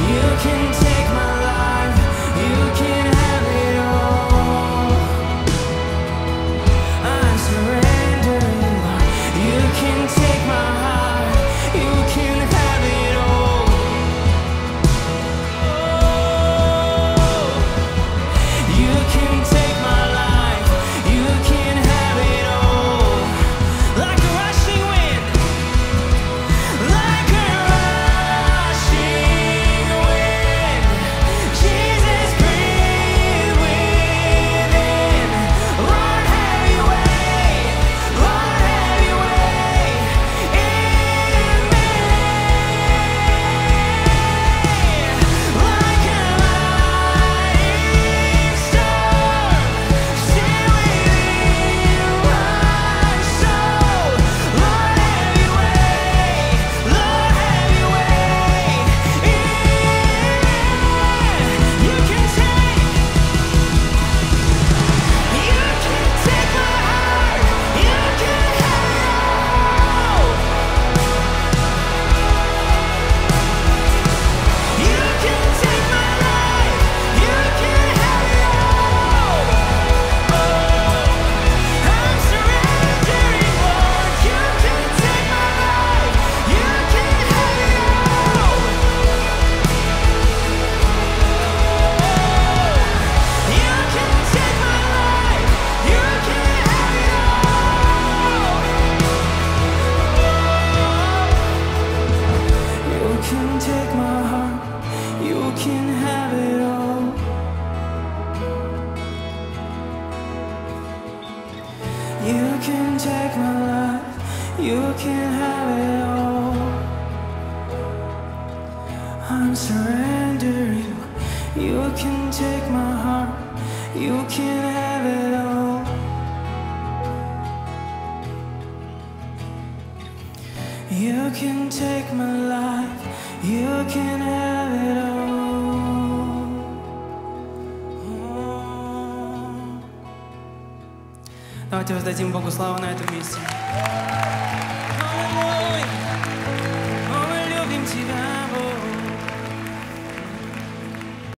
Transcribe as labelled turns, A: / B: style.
A: You can take my life, you can have it all. I surrender you. You can take my heart, you can have it all. You can take my life, you can have it all. Like a rushing wind, like a rushing wind. Jesus, breathe within. Lord, have your way. Lord, have your way in me. Like a mighty storm, still within my soul. Lord, have your way. Lord, have your way in me. You can take my heart, you can have it all. You can take my life, you can have it all. I'm surrendering, Lord. You can take my life, you can have it all. You can take my life, you can have it all. You can take my heart, you can have it all. You can take my life, you can have it all. I'm surrendering. You can take my heart, you can have it all. You can take my life, you can have it all. Давайте воздадим Богу славу на этом месте.